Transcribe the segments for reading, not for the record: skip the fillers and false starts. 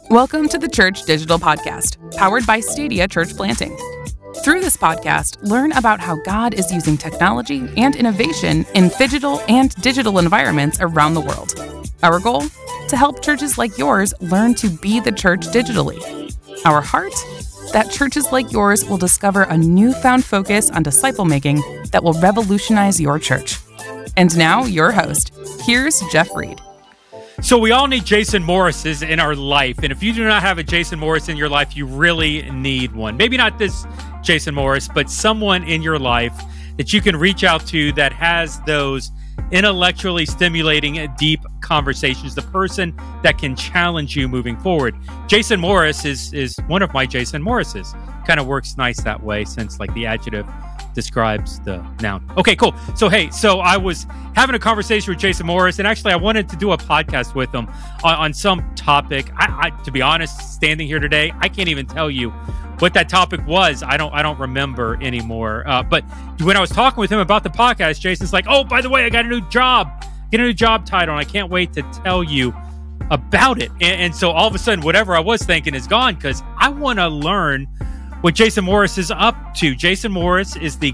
Welcome to the Church Digital Podcast, powered by Stadia Church Planting. Through this podcast, learn about how God is using technology and innovation in phygital and digital environments around the world. Our goal? To help churches like yours learn to be the church digitally. Our heart? That churches like yours will discover a newfound focus on disciple making that will revolutionize your church. And now, your host. Here's Jeff Reed. So we all need Jason Morrises in our life. And if you do not have a Jason Morris in your life, you really need one. Maybe not this Jason Morris, but someone in your life that you can reach out to that has those intellectually stimulating, deep conversations. The person that can challenge you moving forward. Jason Morris is one of my Jason Morrises. Kind of works nice that way since like the adjective describes the noun. Okay, cool. So I was having a conversation with Jason Morris, and actually I wanted to do a podcast with him on some topic. I to be honest, standing here today, I can't even tell you what that topic was. I don't remember anymore. But when I was talking with him about the podcast, Jason's like, "Oh, by the way, I got a new job. Get a new job title, and I can't wait to tell you about it." And so all of a sudden, whatever I was thinking is gone because I want to learn what Jason Morris is up to. Jason Morris is the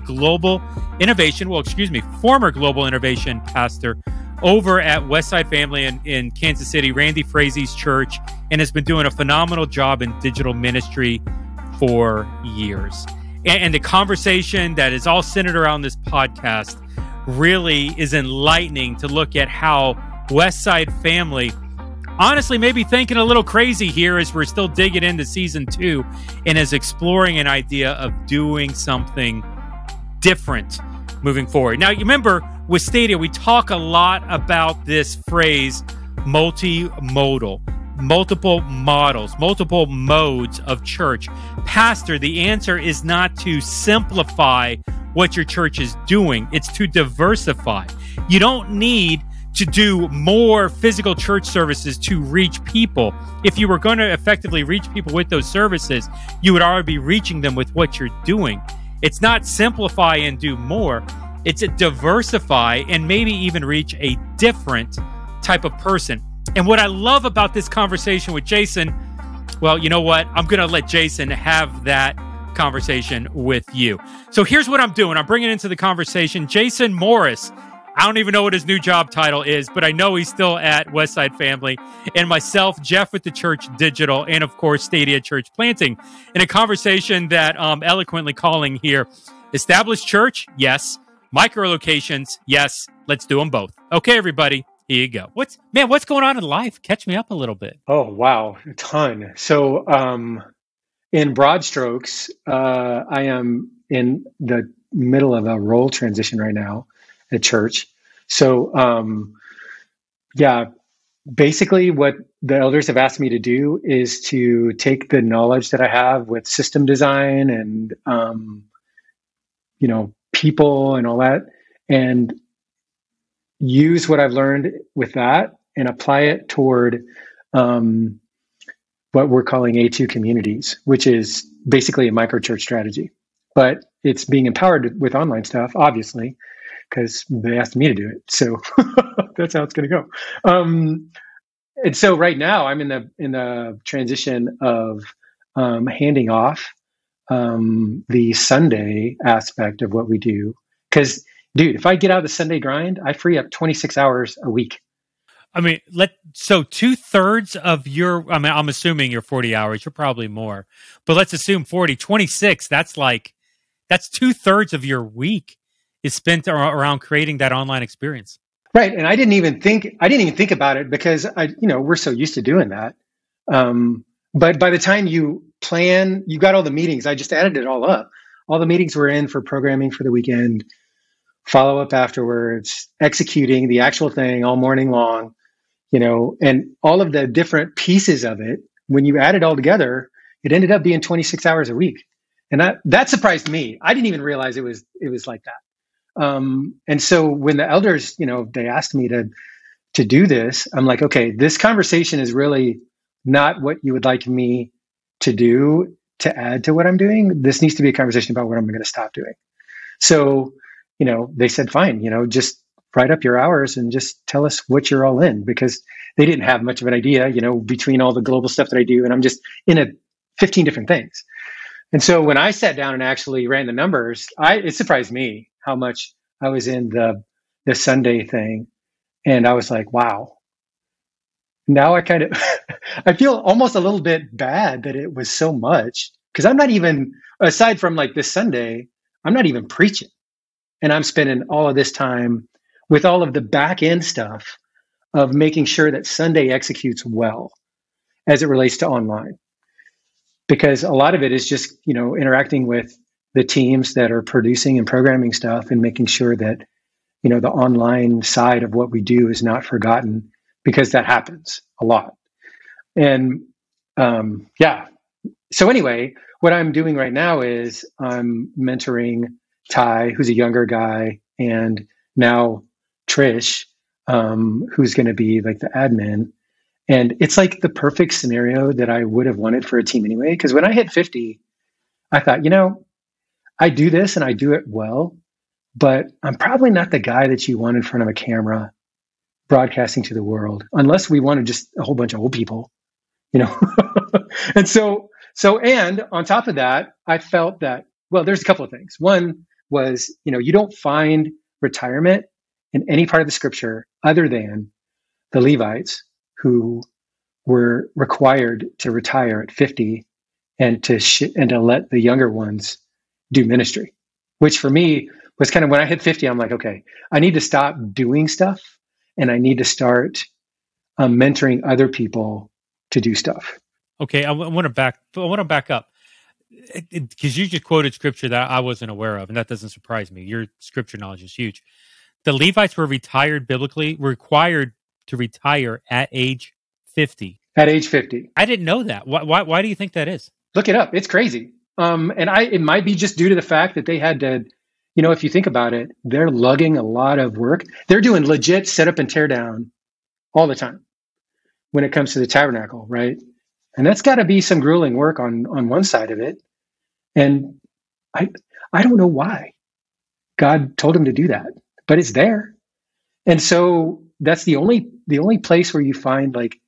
former global innovation pastor over at Westside Family in Kansas City, Randy Frazie's church, and has been doing a phenomenal job in digital ministry for years. And the conversation that is all centered around this podcast really is enlightening to look at how Westside Family honestly maybe thinking a little crazy here as we're still digging into season 2 and is exploring an idea of doing something different moving forward. Now, you remember with Stadia, we talk a lot about this phrase multimodal, multiple models, multiple modes of church. Pastor, the answer is not to simplify what your church is doing. It's to diversify. You don't need to do more physical church services to reach people. If you were going to effectively reach people with those services, you would already be reaching them with what you're doing. It's not simplify and do more. It's a diversify and maybe even reach a different type of person. And what I love about this conversation with Jason, well, you know what? I'm going to let Jason have that conversation with you. So here's what I'm doing. I'm bringing into the conversation Jason Morris. I don't even know what his new job title is, but I know he's still at Westside Family. And myself, Jeff with the Church Digital, and of course, Stadia Church Planting, in a conversation that eloquently calling here, established church, yes. Micro locations, yes. Let's do them both. Okay, everybody, here you go. What's going on in life? Catch me up a little bit. Oh, wow, a ton. So in broad strokes, I am in the middle of a role transition right now at church. So, basically what the elders have asked me to do is to take the knowledge that I have with system design and, people and all that, and use what I've learned with that and apply it toward what we're calling A2 communities, which is basically a micro church strategy. But it's being empowered with online stuff, obviously, because they asked me to do it. So that's how it's going to go. And so right now I'm in the transition of handing off the Sunday aspect of what we do. Because, dude, if I get out of the Sunday grind, I free up 26 hours a week. I mean, so 2/3 of I'm assuming you're 40 hours, you're probably more, but let's assume 40, 26, that's 2/3 of your week is spent around creating that online experience. Right. And I didn't even think about it because we're so used to doing that. But by the time you plan, you got all the meetings. I just added it all up. All the meetings were in for programming for the weekend, follow up afterwards, executing the actual thing all morning long, and all of the different pieces of it. When you add it all together, it ended up being 26 hours a week. And that surprised me. I didn't even realize it was like that. And so when the elders, they asked me to do this, I'm like, okay, this conversation is really not what you would like me to do to add to what I'm doing. This needs to be a conversation about what I'm going to stop doing. So, they said, fine, just write up your hours and just tell us what you're all in, because they didn't have much of an idea, between all the global stuff that I do, and I'm just in 15 different things. And so when I sat down and actually ran the numbers, it surprised me how much I was in the Sunday thing. And I was like, wow. Now I kind of, I feel almost a little bit bad that it was so much, because I'm not even, aside from like this Sunday, I'm not even preaching. And I'm spending all of this time with all of the back end stuff of making sure that Sunday executes well as it relates to online. Because a lot of it is just, interacting with the teams that are producing and programming stuff and making sure that, the online side of what we do is not forgotten, because that happens a lot. And so anyway, what I'm doing right now is I'm mentoring Ty, who's a younger guy, and now Trish, who's going to be like the admin. And it's like the perfect scenario that I would have wanted for a team anyway. Because when I hit 50, I thought, I do this and I do it well, but I'm probably not the guy that you want in front of a camera broadcasting to the world, unless we wanted just a whole bunch of old people, And and on top of that, I felt that, well, there's a couple of things. One was, you don't find retirement in any part of the scripture other than the Levites, who were required to retire at 50 and to let the younger ones do ministry, which for me was kind of, when I hit 50, I'm like, okay, I need to stop doing stuff and I need to start mentoring other people to do stuff. Okay, I want to back up, because you just quoted scripture that I wasn't aware of, and that doesn't surprise me. Your scripture knowledge is huge. The Levites were required to retire at age 50. At age 50. I didn't know that. Why do you think that is? Look it up. It's crazy. It might be just due to the fact that they had to, if you think about it, they're lugging a lot of work. They're doing legit set up and tear down all the time when it comes to the tabernacle, right? And that's got to be some grueling work on one side of it. And I don't know why God told him to do that, but it's there. And so that's the only place where you find, like,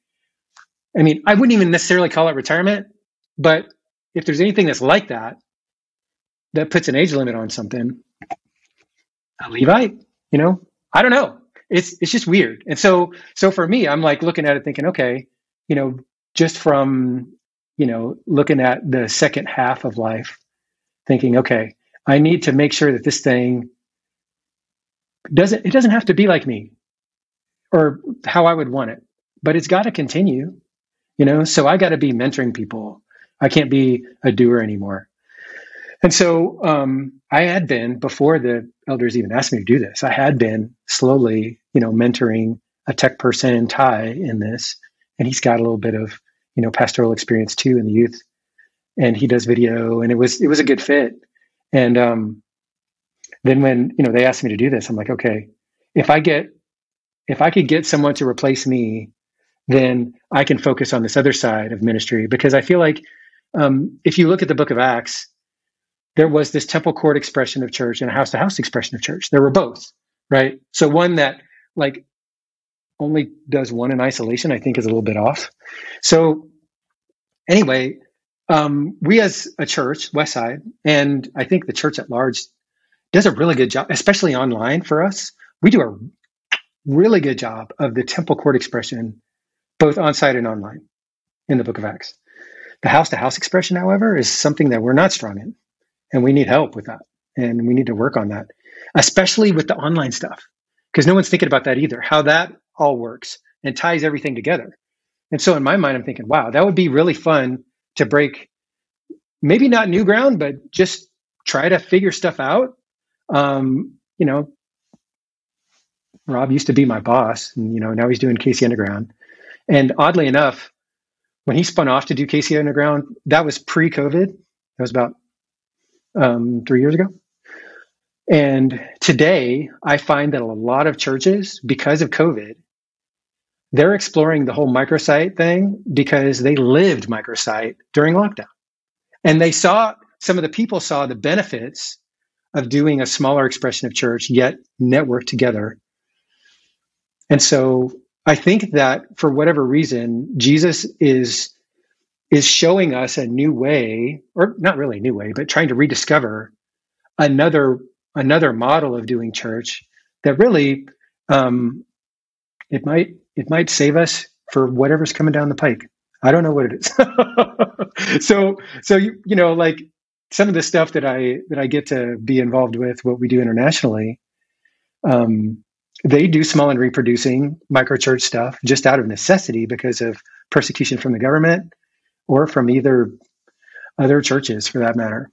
I wouldn't even necessarily call it retirement, but if there's anything that's like that puts an age limit on something, a Levite, I don't know. It's just weird. And so for me, I'm like looking at it thinking, okay, just from, looking at the second half of life, thinking, okay, I need to make sure that this thing doesn't have to be like me or how I would want it, but it's got to continue, so I got to be mentoring people. I can't be a doer anymore. And so I had been, before the elders even asked me to do this, I had been slowly, mentoring a tech person, Ty, in this, and he's got a little bit of, pastoral experience too in the youth, and he does video, and it was a good fit. And then when, they asked me to do this, I'm like, okay, if I could get someone to replace me, then I can focus on this other side of ministry, because I feel like if you look at the book of Acts, there was this temple court expression of church and a house-to-house expression of church. There were both, right? So one that like only does one in isolation, I think, is a little bit off. So anyway, we as a church, Westside, and I think the church at large, does a really good job, especially online for us. We do a really good job of the temple court expression, both on-site and online, in the book of Acts. The house-to-house expression, however, is something that we're not strong in, and we need help with that, and we need to work on that, especially with the online stuff, because no one's thinking about that either, how that all works and ties everything together. And so in my mind, I'm thinking, wow, that would be really fun to break, maybe not new ground, but just try to figure stuff out. Rob used to be my boss, and now he's doing KC Underground. And oddly enough, when he spun off to do KC Underground, that was pre-COVID. That was about 3 years ago. And today, I find that a lot of churches, because of COVID, they're exploring the whole microsite thing because they lived microsite during lockdown. And some of the people saw the benefits of doing a smaller expression of church, yet networked together And so I think that for whatever reason, Jesus is showing us a new way, or not really a new way, but trying to rediscover another model of doing church that really um, it might save us for whatever's coming down the pike. I don't know what it is. So like some of the stuff that I get to be involved with, what we do internationally, um, they do small and reproducing microchurch stuff just out of necessity because of persecution from the government or from either other churches for that matter.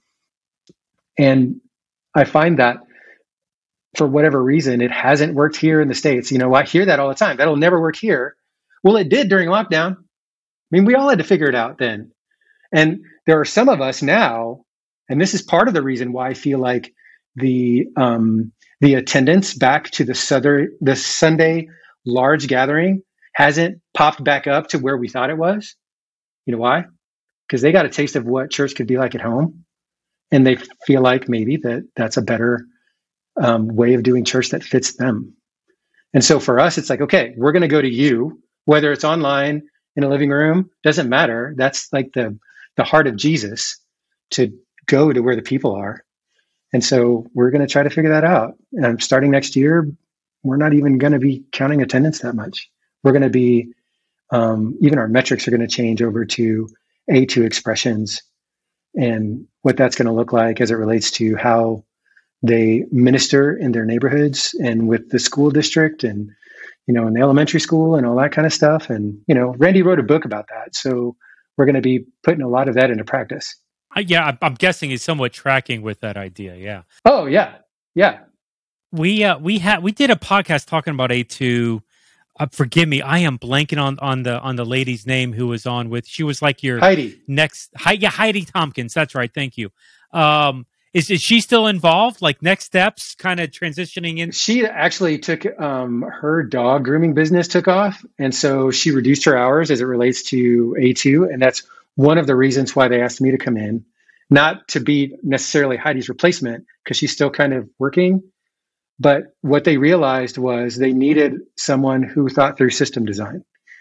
And I find that for whatever reason, it hasn't worked here in the States. I hear that all the time. That'll never work here. Well, it did during lockdown. I mean, we all had to figure it out then. And there are some of us now, and this is part of the reason why I feel like the attendance back to the Sunday large gathering hasn't popped back up to where we thought it was. You know why? Because they got a taste of what church could be like at home, and they feel like maybe that's a better way of doing church that fits them. And so for us, it's like, okay, we're going to go to you, whether it's online, in a living room, doesn't matter. That's like the heart of Jesus, to go to where the people are. And so we're going to try to figure that out. And starting next year, we're not even going to be counting attendance that much. We're going to be, even our metrics are going to change over to A2 expressions and what that's going to look like as it relates to how they minister in their neighborhoods and with the school district and, in the elementary school and all that kind of stuff. And, Randy wrote a book about that. So we're going to be putting a lot of that into practice. Yeah, I'm guessing he's somewhat tracking with that idea. Yeah. Oh, yeah. Yeah. We did a podcast talking about A2. Forgive me, I am blanking on the lady's name who was on with. She was like your Heidi. Heidi Tompkins. That's right. Thank you. Is she still involved? Like next steps, kind of transitioning in? She actually took her dog grooming business took off, and so she reduced her hours as it relates to A2, and that's one of the reasons why they asked me to come in, not to be necessarily Heidi's replacement because she's still kind of working. But what they realized was they needed someone who thought through system design.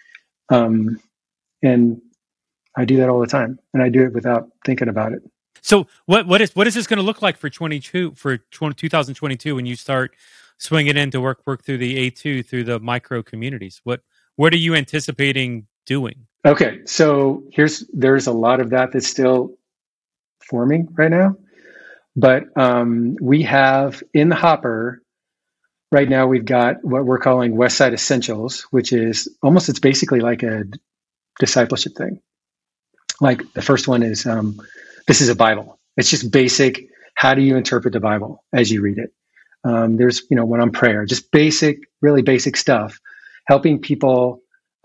And I do that all the time, and I do it without thinking about it. So what is this going to look like for 2022 when you start swinging in to work through the A2 through the micro communities? What are you anticipating doing? Okay, so there's a lot of that's still forming right now, but we have in the hopper right now. We've got what we're calling Westside Essentials, which is it's basically like a discipleship thing. Like the first one is this is a Bible. It's just basic. How do you interpret the Bible as you read it? There's one on prayer, just basic, really basic stuff, helping people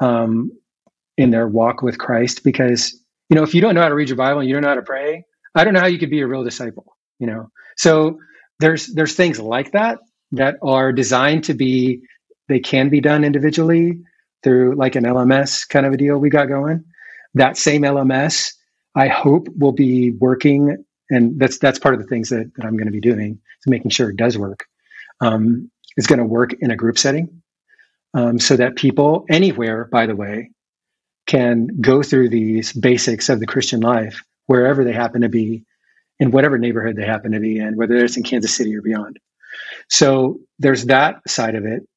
in their walk with Christ. Because if you don't know how to read your Bible and you don't know how to pray, I don't know how you could be a real disciple. So there's things like that are designed to be. They can be done individually through like an LMS kind of a deal we got going. That same LMS, I hope, will be working, and that's part of the things that I'm going to be doing, is making sure it does work. It's going to work in a group setting, so that people anywhere, by the way, can go through these basics of the Christian life wherever they happen to be, in whatever neighborhood they happen to be in, whether it's in Kansas City or beyond. So there's that side of it.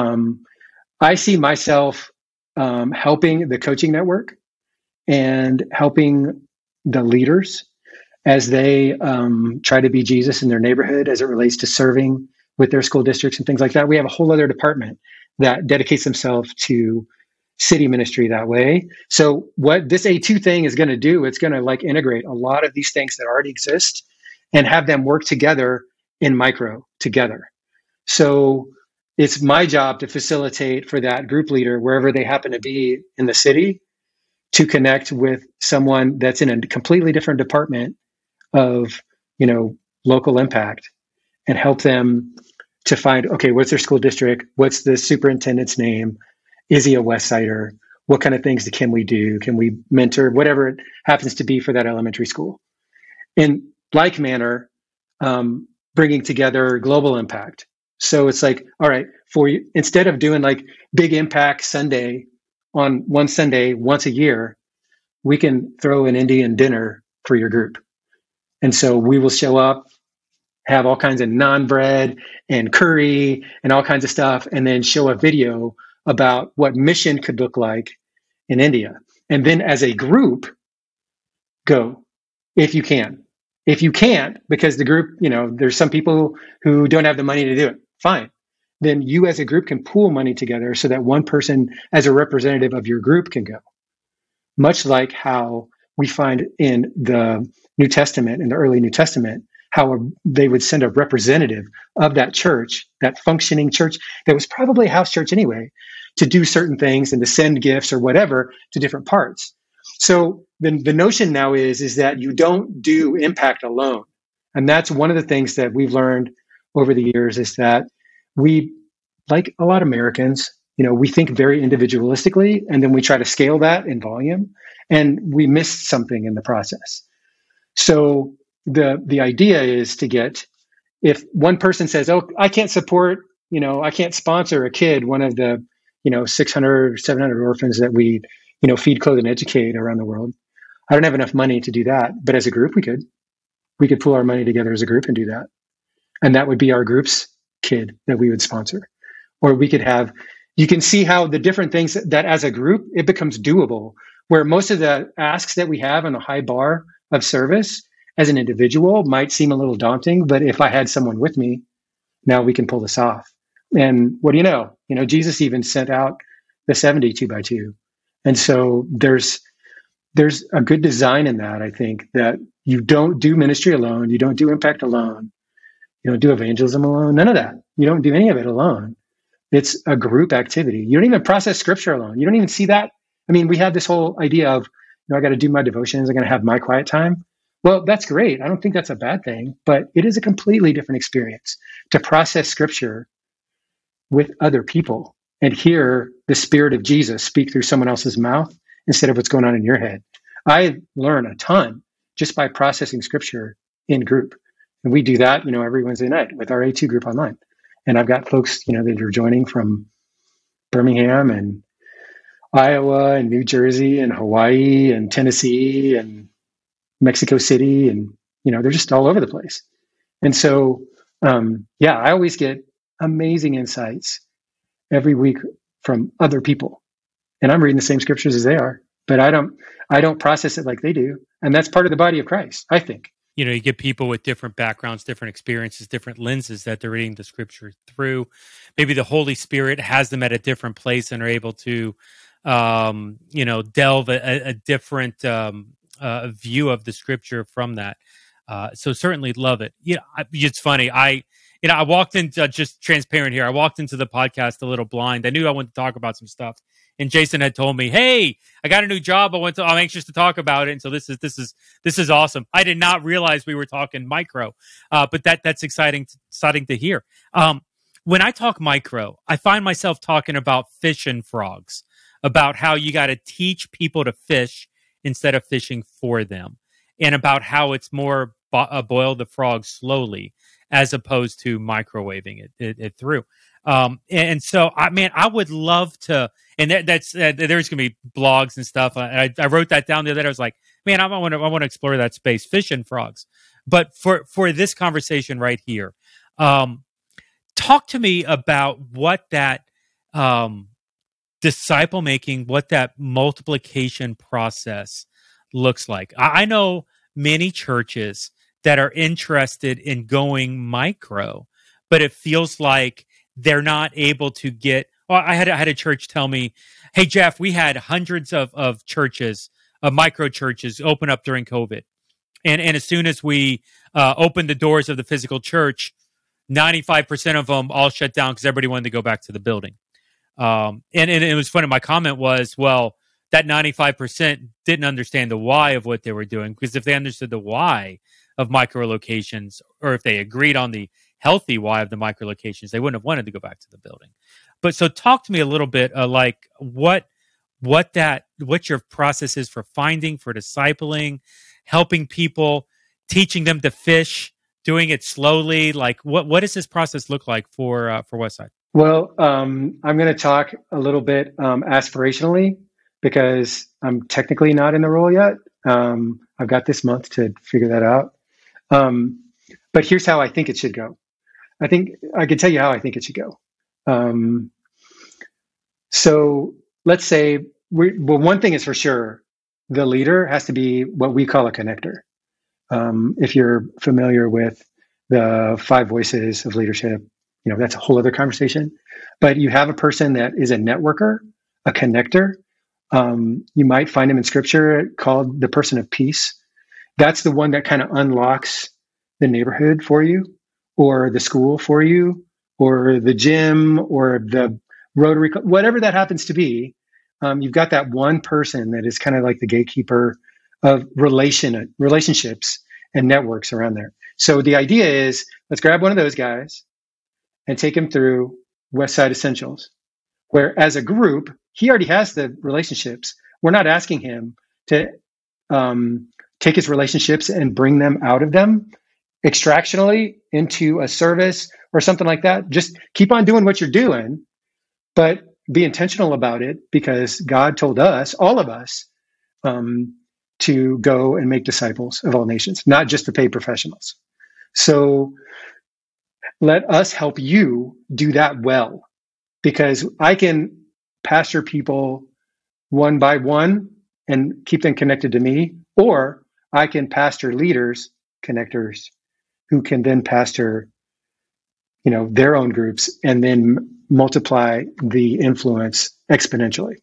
I see myself helping the coaching network and helping the leaders as they try to be Jesus in their neighborhood as it relates to serving with their school districts and things like that. We have a whole other department that dedicates themselves to city ministry that way. So what this A2 thing is going to do, it's going to like integrate a lot of these things that already exist and have them work together in micro together. So it's my job to facilitate for that group leader, wherever they happen to be in the city, to connect with someone that's in a completely different department of, local impact, and help them to find, okay, what's their school district? What's the superintendent's name? Is he a West Sider? What kind of things can we do? Can we mentor? Whatever it happens to be for that elementary school. In like manner, bringing together global impact. So it's like, all right, for you, instead of doing like big impact Sunday on one Sunday once a year, we can throw an Indian dinner for your group. And so we will show up, have all kinds of naan bread and curry and all kinds of stuff, and then show a video about what mission could look like in India. And then as a group, go if you can. If you can't, because the group, there's some people who don't have the money to do it, fine. Then you as a group can pool money together so that one person as a representative of your group can go. Much like how we find in the New Testament, in the early New Testament, how they would send a representative of that church, that functioning church that was probably a house church anyway, to do certain things and to send gifts or whatever to different parts. So the notion now is that you don't do impact alone. And that's one of the things that we've learned over the years, is that we, like a lot of Americans, we think very individualistically, and then we try to scale that in volume, and we miss something in the process. So the idea is to get, if one person says, oh, I can't support, I can't sponsor a kid, one of the, 600 or 700 orphans that we, feed, clothe, and educate around the world. I don't have enough money to do that, but as a group, we could pool our money together as a group and do that. And that would be our group's kid that we would sponsor. Or we could have, you can see how the different things that as a group, it becomes doable, where most of the asks that we have on the high bar of service as an individual might seem a little daunting, but if I had someone with me, now we can pull this off. And what do you know? Jesus even sent out the 70 2x2. And so there's a good design in that, I think, that you don't do ministry alone. You don't do impact alone. You don't do evangelism alone. None of that. You don't do any of it alone. It's a group activity. You don't even process scripture alone. You don't even see that. I mean, we have this whole idea of, I got to do my devotions. I'm going to have my quiet time. Well, that's great. I don't think that's a bad thing, but it is a completely different experience to process scripture with other people and hear the Spirit of Jesus speak through someone else's mouth instead of what's going on in your head. I learn a ton just by processing scripture in group. And we do that, every Wednesday night with our A2 group online. And I've got folks, that are joining from Birmingham and Iowa and New Jersey and Hawaii and Tennessee and Mexico City. And, they're just all over the place. And so, I always get amazing insights every week from other people. And I'm reading the same scriptures as they are, but I don't process it like they do. And that's part of the body of Christ, I think. You get people with different backgrounds, different experiences, different lenses that they're reading the scripture through. Maybe the Holy Spirit has them at a different place and are able to, delve a different view of the scripture from that. So certainly love it. It's funny. I walked into, just transparent here, I walked into the podcast a little blind. I knew I wanted to talk about some stuff. And Jason had told me, "Hey, I got a new job. I'm anxious to talk about it." And so this is awesome. I did not realize we were talking micro, but that's exciting to hear. When I talk micro, I find myself talking about fish and frogs, about how you got to teach people to fish instead of fishing for them, and about how it's more boil the frog slowly as opposed to microwaving it through. And so, I would love to, and there's going to be blogs and stuff. I wrote that down the other day. I was like, man, I want to explore that space, fish and frogs. But for this conversation right here, talk to me about what that disciple making, what that multiplication process looks like. I know many churches that are interested in going micro, but it feels like they're not able to get. Well, I had a church tell me, "Hey Jeff, we had hundreds of churches, of micro churches, open up during COVID, and as soon as we opened the doors of the physical church, 95% of them all shut down because everybody wanted to go back to the building." And it was funny. My comment was, well, that 95% didn't understand the why of what they were doing, because if they understood the why of micro locations, or if they agreed on the healthy why of the micro locations, they wouldn't have wanted to go back to the building. But so talk to me a little bit like what your process is for finding, for discipling, helping people, teaching them to fish, doing it slowly. Like what does this process look like for Westside? Well, I'm going to talk a little bit aspirationally because I'm technically not in the role yet. I've got this month to figure that out. Um, but here's how I think it should go. I think I can tell you how I think it should go. Um, so let's say, well, one thing is for sure, the leader has to be what we call a connector. If you're familiar with the 5 voices of leadership, that's a whole other conversation. But you have a person that is a networker, a connector. You might find him in scripture called the person of peace. That's the one that kind of unlocks the neighborhood for you, or the school for you, or the gym, or the Rotary, whatever that happens to be. You've got that one person that is kind of like the gatekeeper of relationships and networks around there. So the idea is, let's grab one of those guys and take him through Westside Essentials, where as a group, he already has the relationships. We're not asking him to take his relationships and bring them out of them extractionally into a service or something like that. Just keep on doing what you're doing, but be intentional about it, because God told us, all of us, to go and make disciples of all nations, not just the paid professionals. So let us help you do that well, because I can pastor people one by one and keep them connected to me, or I can pastor leaders, connectors, who can then pastor, their own groups and then multiply the influence exponentially.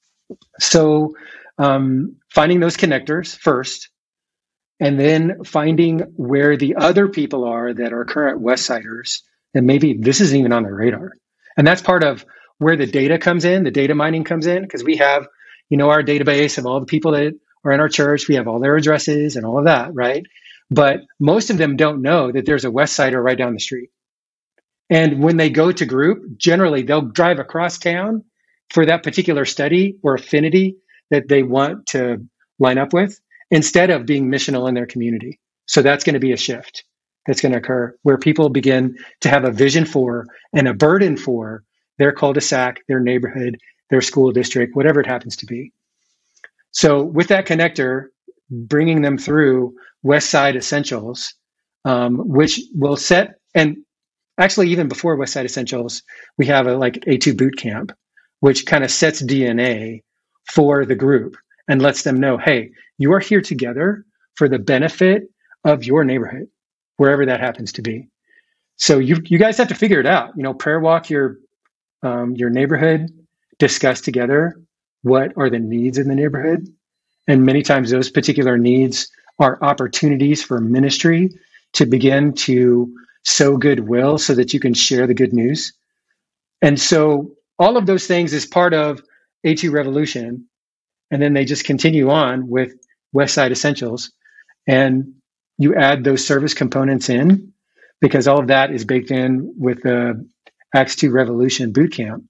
So finding those connectors first, and then finding where the other people are that are current Westsiders, and maybe this isn't even on their radar. And that's part of where the data comes in, the data mining comes in, because we have, our database of all the people that are in our church. We have all their addresses and all of that, right? But most of them don't know that there's a Westsider right down the street. And when they go to group, generally they'll drive across town for that particular study or affinity that they want to line up with, instead of being missional in their community. So that's going to be a shift that's going to occur, where people begin to have a vision for and a burden for their cul-de-sac, their neighborhood, their school district, whatever it happens to be. So with that connector, bringing them through Westside Essentials, which will set, and actually even before Westside Essentials, we have a A2 boot camp, which kind of sets DNA for the group and lets them know, hey, you are here together for the benefit of your neighborhood, wherever that happens to be. So you guys have to figure it out. Prayer walk your neighborhood, discuss together what are the needs in the neighborhood. And many times those particular needs are opportunities for ministry to begin to sow goodwill so that you can share the good news. And so all of those things is part of A2 Revolution. And then they just continue on with Westside Essentials. And you add those service components in, because all of that is baked in with the Acts 2 Revolution Bootcamp.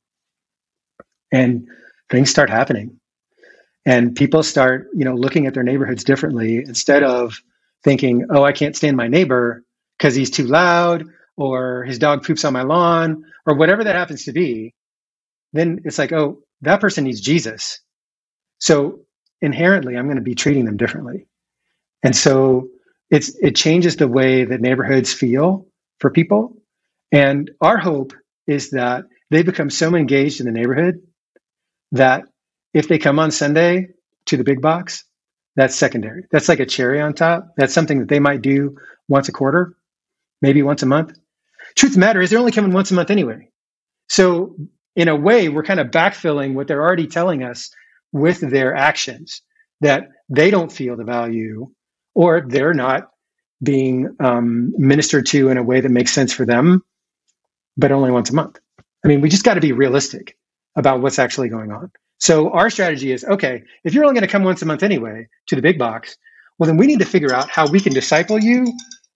And things start happening. And people start, looking at their neighborhoods differently, instead of thinking, oh, I can't stand my neighbor because he's too loud, or his dog poops on my lawn, or whatever that happens to be. Then it's like, oh, that person needs Jesus. So inherently, I'm going to be treating them differently. And so it changes the way that neighborhoods feel for people. And our hope is that they become so engaged in the neighborhood that if they come on Sunday to the big box, that's secondary. That's like a cherry on top. That's something that they might do once a quarter, maybe once a month. Truth of the matter is, they're only coming once a month anyway. So in a way, we're kind of backfilling what they're already telling us with their actions, that they don't feel the value, or they're not being ministered to in a way that makes sense for them, but only once a month. I mean, we just got to be realistic about what's actually going on. So our strategy is, okay, if you're only going to come once a month anyway to the big box, well, then we need to figure out how we can disciple you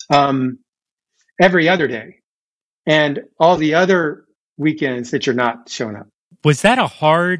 every other day and all the other weekends that you're not showing up. Was that a hard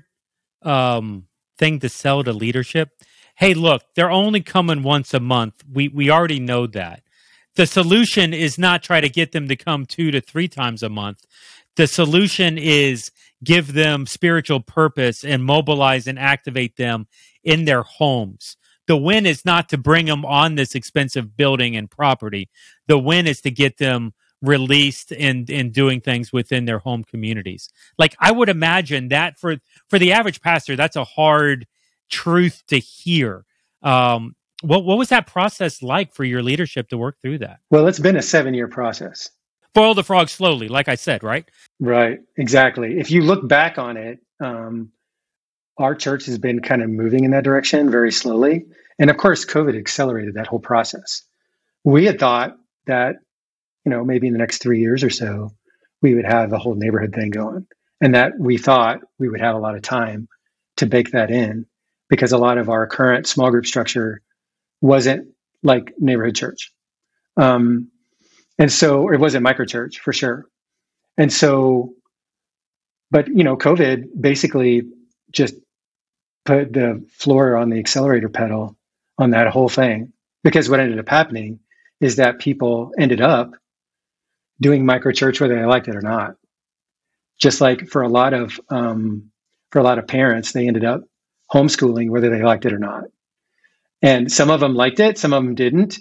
thing to sell to leadership? Hey, look, they're only coming once a month. We already know that. The solution is not try to get them to come 2 to 3 times a month. The solution is give them spiritual purpose and mobilize and activate them in their homes. The win is not to bring them on this expensive building and property. The win is to get them released and doing things within their home communities. Like, I would imagine that for the average pastor, that's a hard truth to hear. What was that process like for your leadership to work through that? Well, it's been a 7-year process. Boil the frog slowly, like I said, right? Right, exactly. If you look back on it, our church has been kind of moving in that direction very slowly. And of course, COVID accelerated that whole process. We had thought that, maybe in the next 3 years or so, we would have the whole neighborhood thing going. And that we thought we would have a lot of time to bake that in, because a lot of our current small group structure wasn't like neighborhood church. And so it wasn't micro church for sure. And so, but COVID basically just put the floor on the accelerator pedal on that whole thing, because what ended up happening is that people ended up doing micro church whether they liked it or not. Just like for a lot of parents, they ended up homeschooling whether they liked it or not. And some of them liked it, some of them didn't.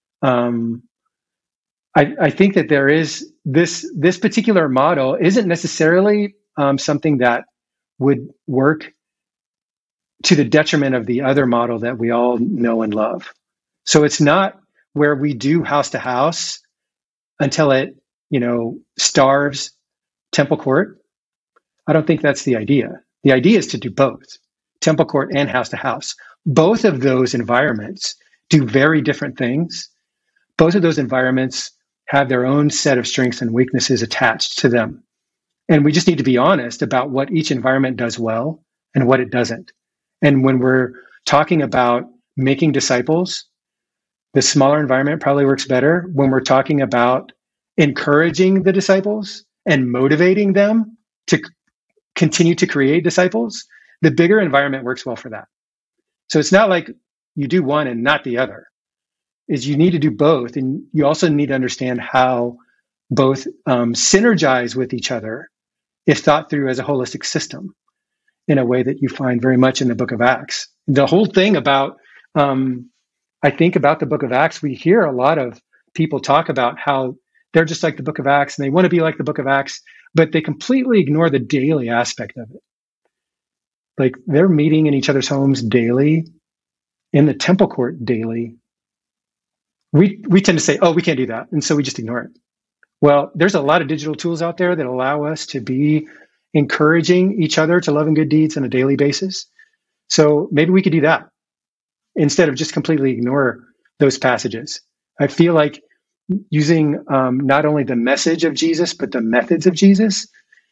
I think that there is this particular model isn't necessarily something that would work to the detriment of the other model that we all know and love. So it's not where we do house to house until it, starves temple court. I don't think that's the idea. The idea is to do both, temple court and house to house. Both of those environments do very different things. Both of those environments have their own set of strengths and weaknesses attached to them. And we just need to be honest about what each environment does well and what it doesn't. And when we're talking about making disciples, the smaller environment probably works better. When we're talking about encouraging the disciples and motivating them to continue to create disciples, the bigger environment works well for that. So it's not like you do one and not the other. Is you need to do both. And you also need to understand how both synergize with each other if thought through as a holistic system in a way that you find very much in the book of Acts. The whole thing about, I think about the book of Acts, we hear a lot of people talk about how they're just like the book of Acts and they want to be like the book of Acts, but they completely ignore the daily aspect of it. Like they're meeting in each other's homes daily, in the temple court daily. We tend to say, oh, we can't do that. And so we just ignore it. Well, there's a lot of digital tools out there that allow us to be encouraging each other to love and good deeds on a daily basis. So maybe we could do that instead of just completely ignore those passages. I feel like using not only the message of Jesus, but the methods of Jesus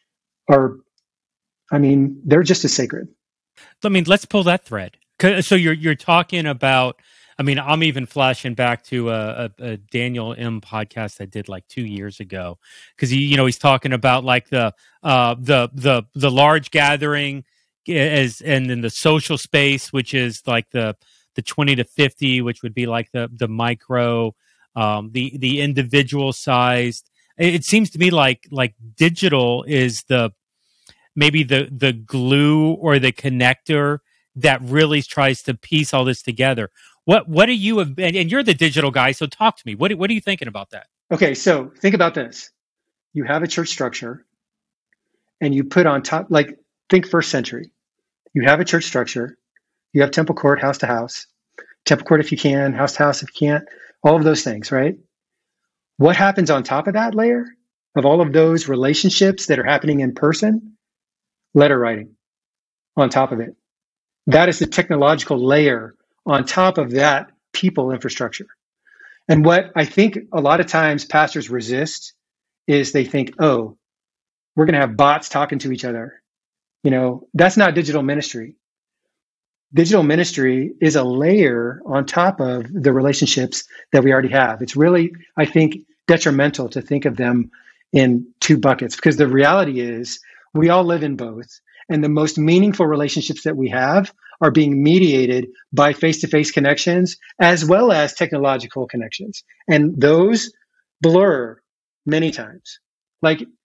they're just as sacred. Let's pull that thread. So you're talking about, I'm even flashing back to a Daniel M podcast I did like 2 years ago, because he's talking about like the large gathering and then the social space, which is like the 20 to 50, which would be like the micro, the individual sized. It seems to me like digital is maybe the glue or the connector that really tries to piece all this together. What do you have, and you're the digital guy, so talk to me. What are you thinking about that? Okay, so think about this. You have a church structure and you put on top, like think first century. You have a church structure. You have temple court, house to house. Temple court if you can, house to house if you can't. All of those things, right? What happens on top of that layer of all of those relationships that are happening in person? Letter writing on top of it. That is the technological layer on top of that people infrastructure. And what I think a lot of times pastors resist is they think, oh, we're going to have bots talking to each other. That's not digital ministry. Digital ministry is a layer on top of the relationships that we already have. It's really, I think, detrimental to think of them in two buckets, because the reality is we all live in both. And the most meaningful relationships that we have are being mediated by face-to-face connections as well as technological connections. And those blur many times. Like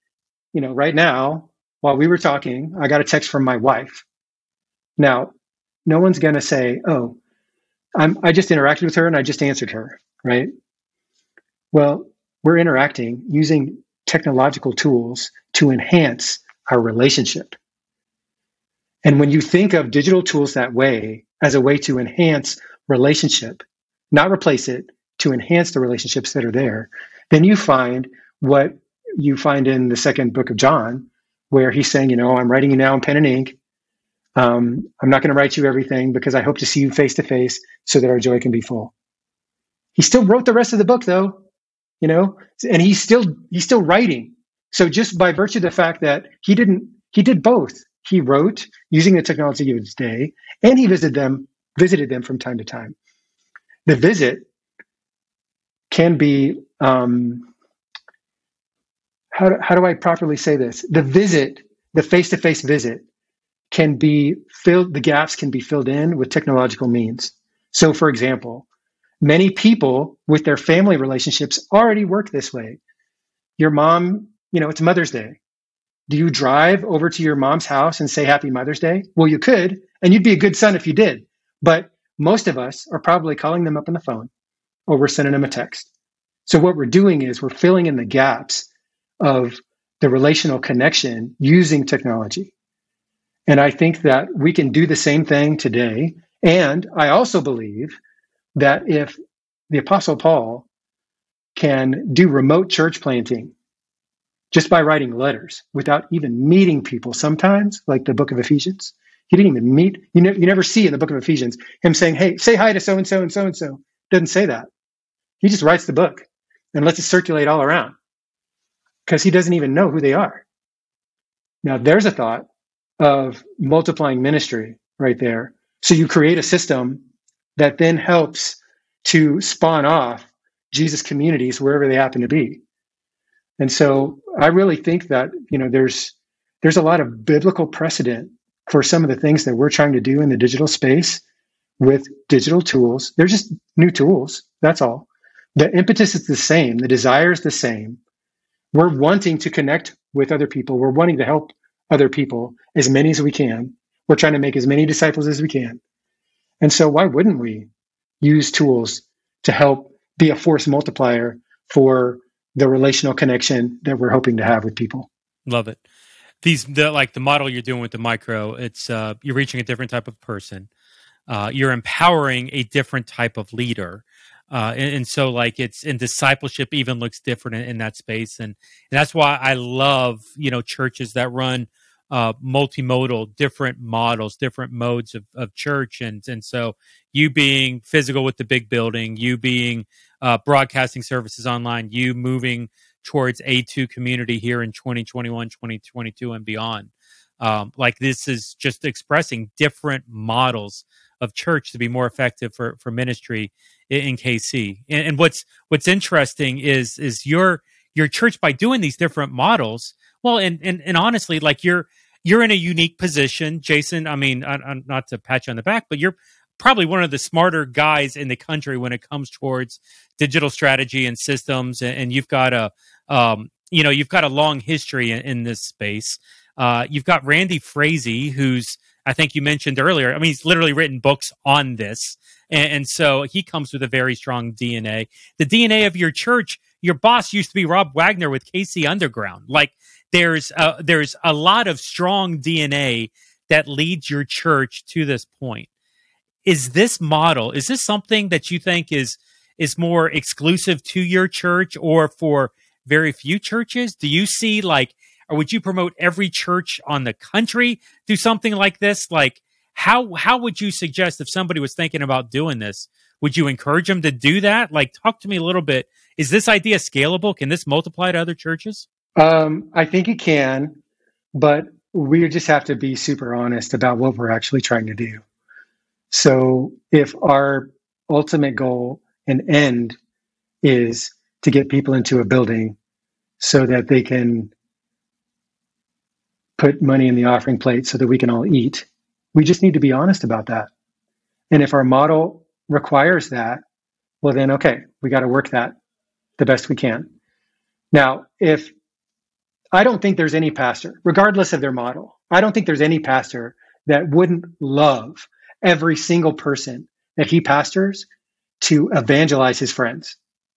right now, while we were talking, I got a text from my wife. Now, no one's going to say, oh, I just interacted with her and I just answered her, right? Well, we're interacting using technological tools to enhance our relationship. And when you think of digital tools that way, as a way to enhance relationship, not replace it, to enhance the relationships that are there, then you find what you find in the second book of John, where he's saying, I'm writing you now in pen and ink. I'm not going to write you everything because I hope to see you face to face so that our joy can be full. He still wrote the rest of the book, though, and he's still writing. So just by virtue of the fact that he did both. He wrote using the technology of his day, and he visited them from time to time. The visit can be, how do I properly say this? The face-to-face visit can be filled, the gaps can be filled in with technological means. So for example, many people with their family relationships already work this way. Your mom, it's Mother's Day. Do you drive over to your mom's house and say Happy Mother's Day? Well, you could, and you'd be a good son if you did. But most of us are probably calling them up on the phone, or we're sending them a text. So what we're doing is we're filling in the gaps of the relational connection using technology. And I think that we can do the same thing today. And I also believe that if the Apostle Paul can do remote church planting just by writing letters without even meeting people sometimes, like the book of Ephesians, he didn't even meet, you never see in the book of Ephesians him saying, hey, say hi to so-and-so and so-and-so. Doesn't say that. He just writes the book and lets it circulate all around because he doesn't even know who they are. Now, there's a thought of multiplying ministry right there. So you create a system that then helps to spawn off Jesus communities wherever they happen to be. And so I really think that, there's a lot of biblical precedent for some of the things that we're trying to do in the digital space with digital tools. They're just new tools. That's all. The impetus is the same. The desire is the same. We're wanting to connect with other people. We're wanting to help other people, as many as we can. We're trying to make as many disciples as we can. And so why wouldn't we use tools to help be a force multiplier for the relational connection that we're hoping to have with people? Love it. The model you're doing with the micro, it's you're reaching a different type of person. You're empowering a different type of leader. And so it's in discipleship even looks different in that space. And that's why I love, churches that run multimodal, different models, different modes of church. And so you being physical with the big building, you being broadcasting services online, you moving towards A2 community here in 2021, 2022 and beyond. This is just expressing different models of church to be more effective for ministry in KC. And what's interesting is your church, by doing these different models, well, and honestly, you're in a unique position, Jason. I mean, I'm not to pat you on the back, but you're probably one of the smarter guys in the country when it comes towards digital strategy and systems. And you've got you've got a long history in this space. You've got Randy Frazee, who's, I think you mentioned earlier, I mean, he's literally written books on this. And so he comes with a very strong DNA. The DNA of your church, your boss used to be Rob Wagner with KC Underground. There's a lot of strong DNA that leads your church to this point. Is this something that you think is more exclusive to your church or for very few churches? Do you see or would you promote every church on the country do something like this? How would you suggest if somebody was thinking about doing this? Would you encourage them to do that? Talk to me a little bit. Is this idea scalable? Can this multiply to other churches? I think it can, but we just have to be super honest about what we're actually trying to do. So if our ultimate goal and end is to get people into a building so that they can put money in the offering plate so that we can all eat, we just need to be honest about that. And if our model requires that, well then, okay, we got to work that the best we can. Now, if I don't think there's any pastor, regardless of their model, I don't think there's any pastor that wouldn't love every single person that he pastors to evangelize his friends.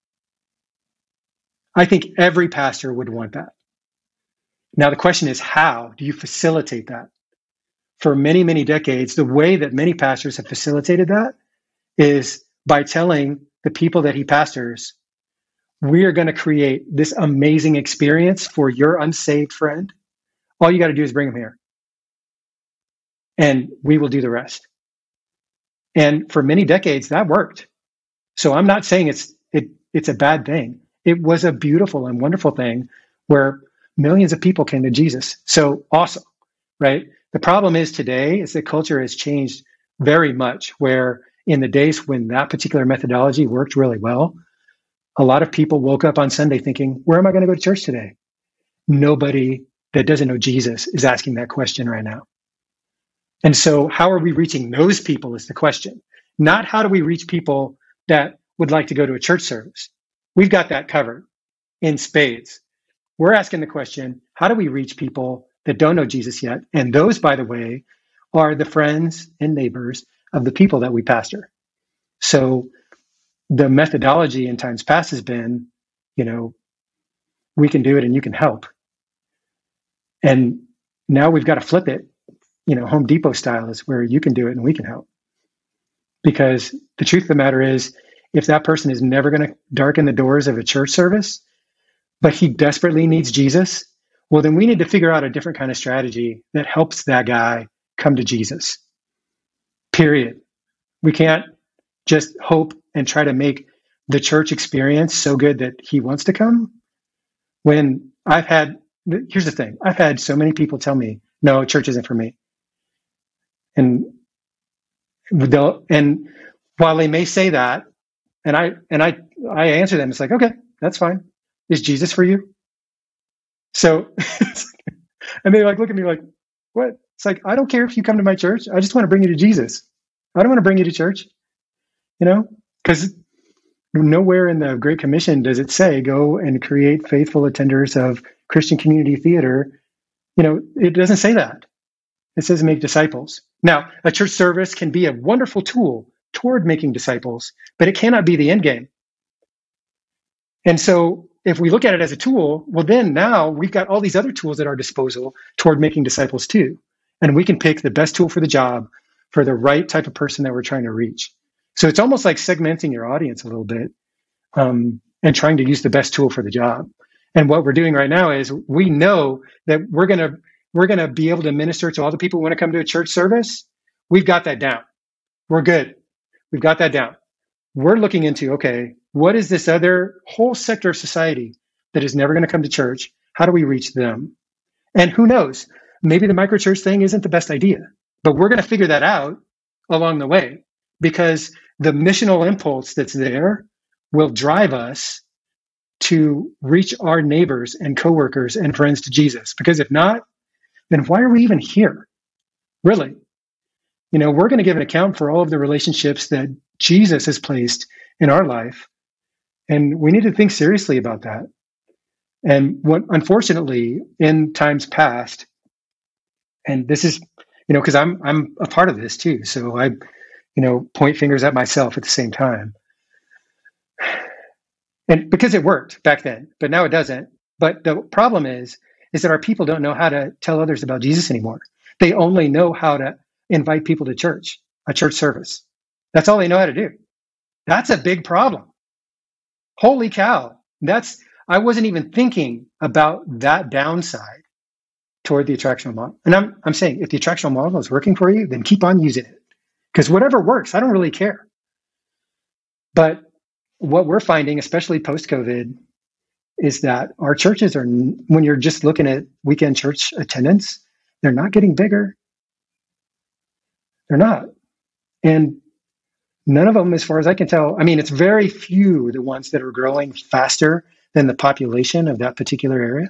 I think every pastor would want that. Now, the question is, how do you facilitate that? For many, many decades, the way that many pastors have facilitated that is by telling the people that he pastors, we are going to create this amazing experience for your unsaved friend. All you got to do is bring him here, and we will do the rest. And for many decades, that worked. So I'm not saying it's a bad thing. It was a beautiful and wonderful thing where millions of people came to Jesus. So awesome, right? The problem is today is that culture has changed very much, where in the days when that particular methodology worked really well, a lot of people woke up on Sunday thinking, where am I going to go to church today? Nobody that doesn't know Jesus is asking that question right now. And so how are we reaching those people is the question. Not how do we reach people that would like to go to a church service. We've got that covered in spades. We're asking the question, how do we reach people that don't know Jesus yet? And those, by the way, are the friends and neighbors of the people that we pastor. So the methodology in times past has been, we can do it and you can help. And now we've got to flip it, Home Depot style is where you can do it and we can help. Because the truth of the matter is, if that person is never going to darken the doors of a church service, but he desperately needs Jesus, well, then we need to figure out a different kind of strategy that helps that guy come to Jesus. Period. We can't just hope and try to make the church experience so good that he wants to come. Here's the thing, I've had so many people tell me, no, church isn't for me. And while they may say that, and I answer them, it's like, okay, that's fine. Is Jesus for you? So, and they look at me like, what? It's like, I don't care if you come to my church. I just want to bring you to Jesus. I don't want to bring you to church, because nowhere in the Great Commission does it say, go and create faithful attenders of Christian community theater. It doesn't say that. It says make disciples. Now, a church service can be a wonderful tool toward making disciples, but it cannot be the end game. And so if we look at it as a tool, well, then now we've got all these other tools at our disposal toward making disciples too. And we can pick the best tool for the job for the right type of person that we're trying to reach. So it's almost like segmenting your audience a little bit and trying to use the best tool for the job. And what we're doing right now is we know that we're going to be able to minister to all the people who want to come to a church service. We've got that down. We're good. We've got that down. We're looking into, okay, what is this other whole sector of society that is never going to come to church? How do we reach them? And who knows? Maybe the microchurch thing isn't the best idea, but we're going to figure that out along the way, because the missional impulse that's there will drive us to reach our neighbors and coworkers and friends to Jesus. Because if not, then why are we even here? Really? We're going to give an account for all of the relationships that Jesus has placed in our life. And we need to think seriously about that. And what, unfortunately, in times past, and this is, because I'm a part of this too. So I, point fingers at myself at the same time. And because it worked back then, but now it doesn't. But the problem is that our people don't know how to tell others about Jesus anymore. They only know how to invite people to church, a church service. That's all they know how to do. That's a big problem. Holy cow. I wasn't even thinking about that downside toward the attractional model. And I'm saying, if the attractional model is working for you, then keep on using it. Because whatever works, I don't really care. But what we're finding, especially post-COVID, is that our churches are, when you're just looking at weekend church attendance, they're not getting bigger. They're not. And none of them, as far as I can tell, it's very few the ones that are growing faster than the population of that particular area.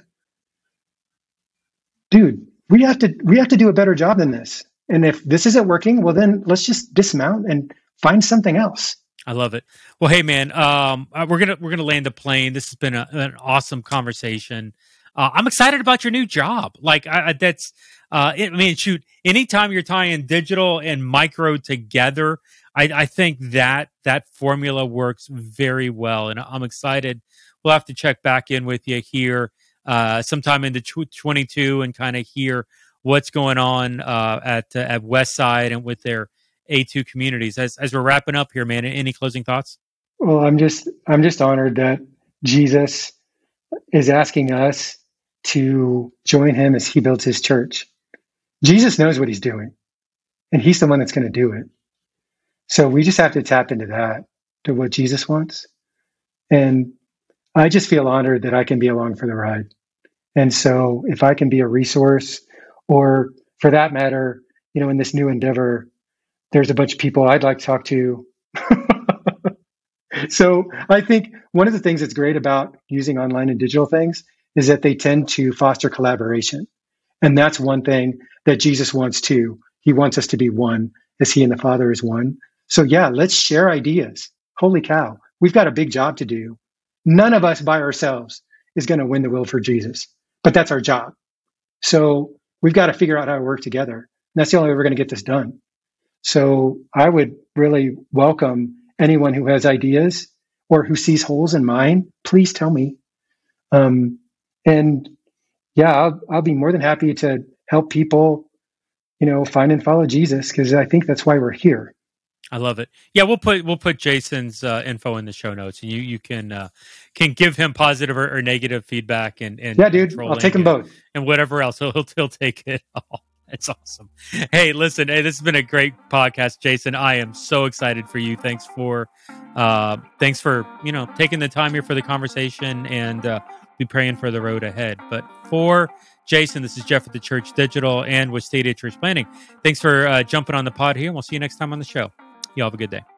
Dude, we have to do a better job than this. And if this isn't working, well, then let's just dismount and find something else. I love it. Well, hey man, we're gonna land the plane. This has been an awesome conversation. I'm excited about your new job. Like shoot, anytime you're tying digital and micro together, I think that formula works very well, and I'm excited. We'll have to check back in with you here sometime into 22 and kind of hear what's going on at Westside and with their A2 communities. As we're wrapping up here, man, any closing thoughts? Well, I'm just honored that Jesus is asking us to join him as he builds his church. Jesus knows what he's doing, and he's the one that's going to do it. So we just have to tap into that, to what Jesus wants. And I just feel honored that I can be along for the ride. And so if I can be a resource, or for that matter, in this new endeavor, there's a bunch of people I'd like to talk to. So I think one of the things that's great about using online and digital things is that they tend to foster collaboration. And that's one thing that Jesus wants too. He wants us to be one as he and the Father is one. So yeah, let's share ideas. Holy cow. We've got a big job to do. None of us by ourselves is going to win the will for Jesus, but that's our job. So we've got to figure out how to work together. And that's the only way we're going to get this done. So I would really welcome anyone who has ideas or who sees holes in mine. Please tell me. And yeah, I'll be more than happy to help people, find and follow Jesus, because I think that's why we're here. I love it. Yeah, we'll put Jason's info in the show notes, and you can give him positive or negative feedback and yeah, dude, I'll take them both and whatever else. He'll take it all. It's awesome. Hey, listen, this has been a great podcast, Jason. I am so excited for you. Thanks for taking the time here for the conversation, and be praying for the road ahead. But for Jason, this is Jeff at the Church Digital and with Stadia Church Planting. Thanks for jumping on the pod here, and we'll see you next time on the show. You all have a good day.